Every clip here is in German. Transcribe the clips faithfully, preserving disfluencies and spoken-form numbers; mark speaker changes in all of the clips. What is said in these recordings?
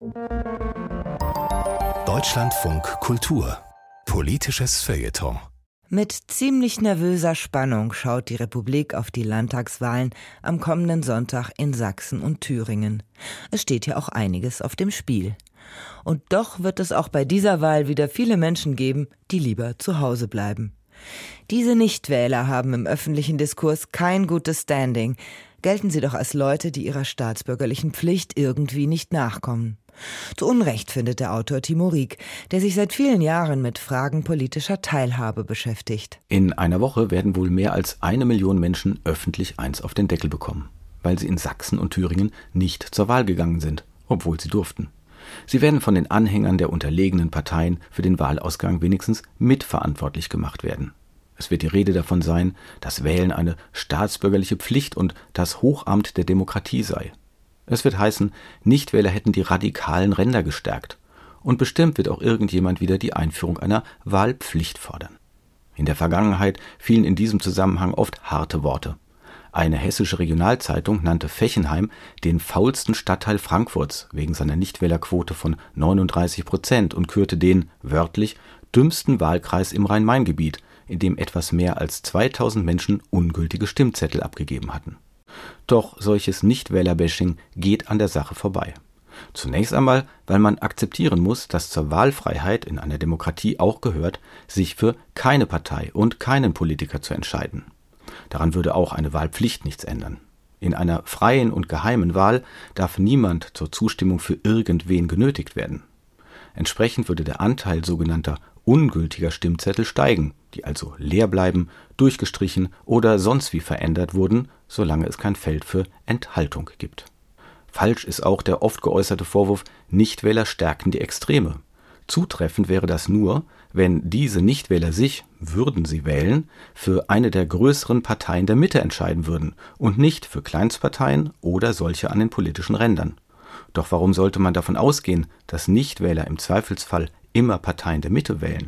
Speaker 1: Deutschlandfunk Kultur. Politisches Feuilleton.
Speaker 2: Mit ziemlich nervöser Spannung schaut die Republik auf die Landtagswahlen am kommenden Sonntag in Sachsen und Thüringen. Es steht ja auch einiges auf dem Spiel. Und doch wird es auch bei dieser Wahl wieder viele Menschen geben, die lieber zu Hause bleiben. Diese Nichtwähler haben im öffentlichen Diskurs kein gutes Standing. Gelten sie doch als Leute, die ihrer staatsbürgerlichen Pflicht irgendwie nicht nachkommen. Zu Unrecht findet der Autor Timo Rieck, der sich seit vielen Jahren mit Fragen politischer Teilhabe beschäftigt.
Speaker 3: In einer Woche werden wohl mehr als eine Million Menschen öffentlich eins auf den Deckel bekommen, weil sie in Sachsen und Thüringen nicht zur Wahl gegangen sind, obwohl sie durften. Sie werden von den Anhängern der unterlegenen Parteien für den Wahlausgang wenigstens mitverantwortlich gemacht werden. Es wird die Rede davon sein, dass Wählen eine staatsbürgerliche Pflicht und das Hochamt der Demokratie sei. Es wird heißen, Nichtwähler hätten die radikalen Ränder gestärkt. Und bestimmt wird auch irgendjemand wieder die Einführung einer Wahlpflicht fordern. In der Vergangenheit fielen in diesem Zusammenhang oft harte Worte. Eine hessische Regionalzeitung nannte Fechenheim den faulsten Stadtteil Frankfurts wegen seiner Nichtwählerquote von neununddreißig Prozent und kürte den, wörtlich, dümmsten Wahlkreis im Rhein-Main-Gebiet, in dem etwas mehr als zweitausend Menschen ungültige Stimmzettel abgegeben hatten. Doch solches Nichtwählerbashing geht an der Sache vorbei. Zunächst einmal, weil man akzeptieren muss, dass zur Wahlfreiheit in einer Demokratie auch gehört, sich für keine Partei und keinen Politiker zu entscheiden. Daran würde auch eine Wahlpflicht nichts ändern. In einer freien und geheimen Wahl darf niemand zur Zustimmung für irgendwen genötigt werden. Entsprechend würde der Anteil sogenannter ungültiger Stimmzettel steigen, die also leer bleiben, durchgestrichen oder sonst wie verändert wurden, solange es kein Feld für Enthaltung gibt. Falsch ist auch der oft geäußerte Vorwurf, Nichtwähler stärken die Extreme. Zutreffend wäre das nur, wenn diese Nichtwähler sich, würden sie wählen, für eine der größeren Parteien der Mitte entscheiden würden und nicht für Kleinstparteien oder solche an den politischen Rändern. Doch warum sollte man davon ausgehen, dass Nichtwähler im Zweifelsfall immer Parteien der Mitte wählen?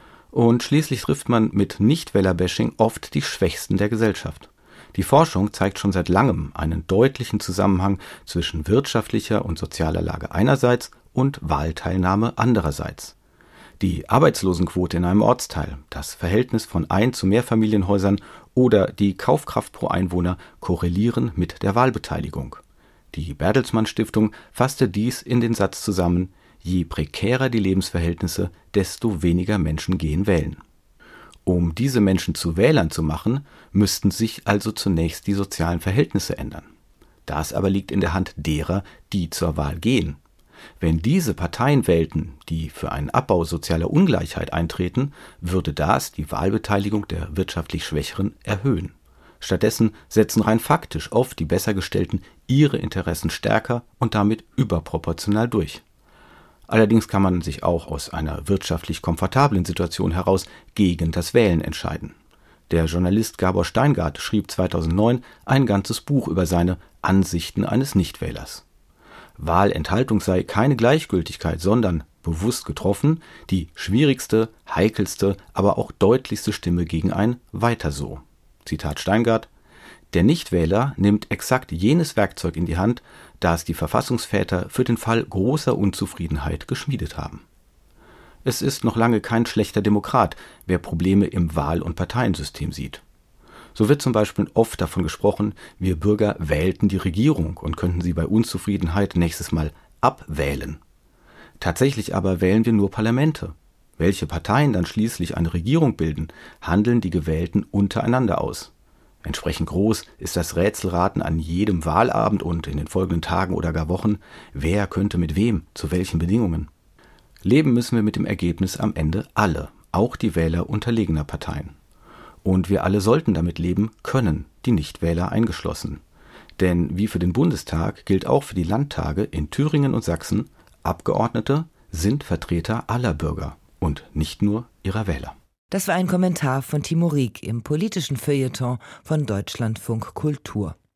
Speaker 3: Und schließlich trifft man mit Nichtwählerbashing oft die Schwächsten der Gesellschaft. Die Forschung zeigt schon seit langem einen deutlichen Zusammenhang zwischen wirtschaftlicher und sozialer Lage einerseits und Wahlteilnahme andererseits. Die Arbeitslosenquote in einem Ortsteil, das Verhältnis von Ein- zu Mehrfamilienhäusern oder die Kaufkraft pro Einwohner korrelieren mit der Wahlbeteiligung. Die Bertelsmann Stiftung fasste dies in den Satz zusammen: Je prekärer die Lebensverhältnisse, desto weniger Menschen gehen wählen. Um diese Menschen zu Wählern zu machen, müssten sich also zunächst die sozialen Verhältnisse ändern. Das aber liegt in der Hand derer, die zur Wahl gehen. Wenn diese Parteien wählten, die für einen Abbau sozialer Ungleichheit eintreten, würde das die Wahlbeteiligung der wirtschaftlich Schwächeren erhöhen. Stattdessen setzen rein faktisch oft die Bessergestellten ihre Interessen stärker und damit überproportional durch. Allerdings kann man sich auch aus einer wirtschaftlich komfortablen Situation heraus gegen das Wählen entscheiden. Der Journalist Gabor Steingart schrieb zweitausendneun ein ganzes Buch über seine Ansichten eines Nichtwählers. Wahlenthaltung sei keine Gleichgültigkeit, sondern, bewusst getroffen, die schwierigste, heikelste, aber auch deutlichste Stimme gegen ein Weiter so. Zitat Steingart: Der Nichtwähler nimmt exakt jenes Werkzeug in die Hand, das die Verfassungsväter für den Fall großer Unzufriedenheit geschmiedet haben. Es ist noch lange kein schlechter Demokrat, wer Probleme im Wahl- und Parteiensystem sieht. So wird zum Beispiel oft davon gesprochen, wir Bürger wählten die Regierung und könnten sie bei Unzufriedenheit nächstes Mal abwählen. Tatsächlich aber wählen wir nur Parlamente. Welche Parteien dann schließlich eine Regierung bilden, handeln die Gewählten untereinander aus. Entsprechend groß ist das Rätselraten an jedem Wahlabend und in den folgenden Tagen oder gar Wochen, wer könnte mit wem, zu welchen Bedingungen. Leben müssen wir mit dem Ergebnis am Ende alle, auch die Wähler unterlegener Parteien. Und wir alle sollten damit leben können, die Nichtwähler eingeschlossen. Denn wie für den Bundestag gilt auch für die Landtage in Thüringen und Sachsen, Abgeordnete sind Vertreter aller Bürger und nicht nur ihrer Wähler.
Speaker 2: Das war ein Kommentar von Timo Rieck im politischen Feuilleton von Deutschlandfunk Kultur.